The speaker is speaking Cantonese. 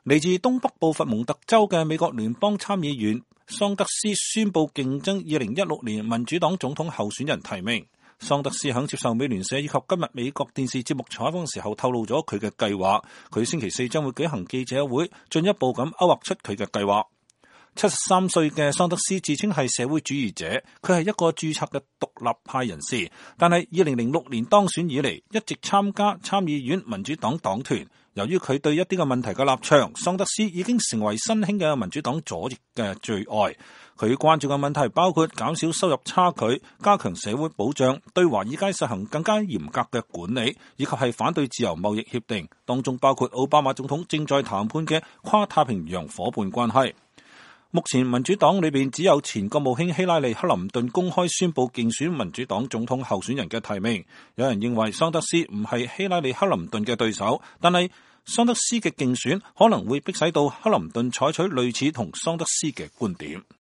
嚟自東北部佛蒙特州嘅美國聯邦參議員桑德斯宣布競爭2016年民主黨總統候選人提名。桑德斯響接受美聯社以及今日美國電視節目採訪時候透露咗佢嘅計劃，佢星期四將會舉行記者會，進一步咁勾畫出佢嘅計劃。73歲嘅桑德斯自稱係社會主義者，佢係一個註冊嘅獨立派人士，但係2006年當選以嚟一直參加參議院民主黨黨團。由於佢對一啲嘅問題嘅立場，桑德斯已經成為新興嘅民主黨左翼嘅最愛。佢關注嘅問題包括減少收入差距、加強社會保障、對華爾街實行更加嚴格嘅管理，以及係反對自由貿易協定，當中包括奧巴馬總統正在談判嘅跨太平洋夥伴關係。目前民主黨裏邊只有前國務卿希拉里·克林頓公開宣布競選民主黨總統候選人嘅提名。有人認為桑德斯唔係希拉里·克林頓嘅對手，但係桑德斯嘅競選可能會迫使到克林頓採取類似同桑德斯嘅觀點。